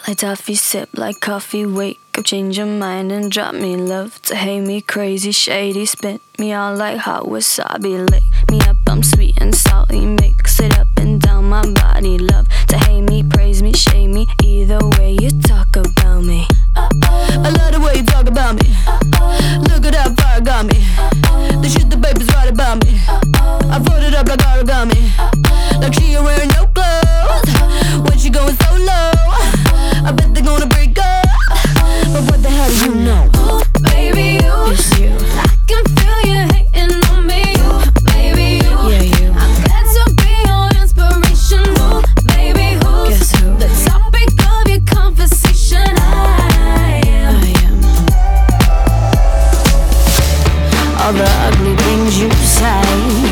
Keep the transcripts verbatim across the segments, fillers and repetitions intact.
like toffee, sip like coffee, wake up, change your mind and drop me love. To hate me crazy, shady, spit me out like hot wasabi. Lick me up, I'm sweet and salty, mix it up and down my body. Love to hate me, praise me, shade me, either way you talk about me. I love the way you talk about me. Look at how far it got me. The shit the papers write about me. I fold it up like origami, like she ain't wearing no clothes. When she going so low, I bet they're gonna break up. But what the hell do you know? Ooh, baby, you, it's you. I can feel you hating on me. Ooh, baby, you, yeah, you. I'm glad to be your inspiration. Ooh, baby, who's Guess who? The topic of your conversation? I am. I am. All the ugly things you say,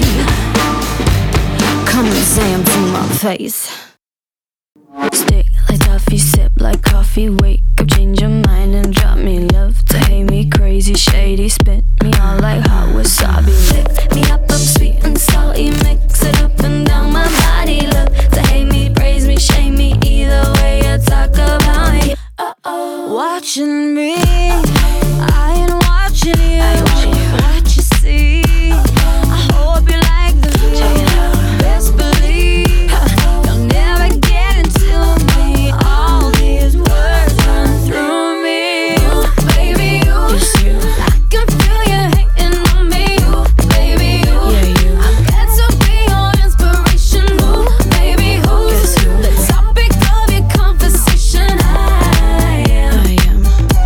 come and say 'em to my face. Stick like toffee, sip like coffee, wake up, change your mind and drop me love. To hate me crazy, shady, spit me out like hot wasabi. Lick me up, I'm sweet and salty, mix it up and down my body. Love to hate me, praise me, shame me, either way you talk about me. Uh-oh. Watching me, I ain't watching you. I ain't watching you. What you see, I hope you like the view. Best believe you'll never get into me. All these words run through me. Ooh, baby, you, it's you. I can feel you hating on me. Ooh, baby, you, yeah, you. I'm glad to be your inspiration. Ooh, baby, who's Guess who? The topic of your conversation? I am. I am.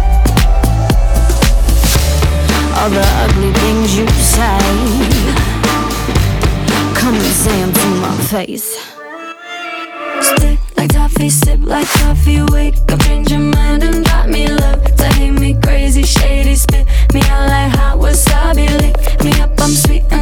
All the ugly things you say, come and say 'em to my face. Stick like toffee, sip like coffee, wake up, change your mind and drop me love. To hate me crazy, shady, spit me out like hot wasabi. Lick me up, I'm sweet